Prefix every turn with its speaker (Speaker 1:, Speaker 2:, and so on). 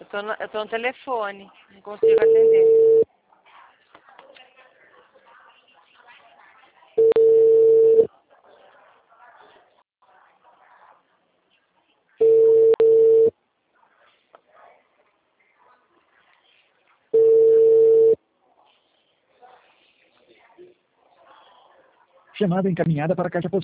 Speaker 1: Eu tô no telefone. Não consigo atender.
Speaker 2: Chamada encaminhada para a caixa postal.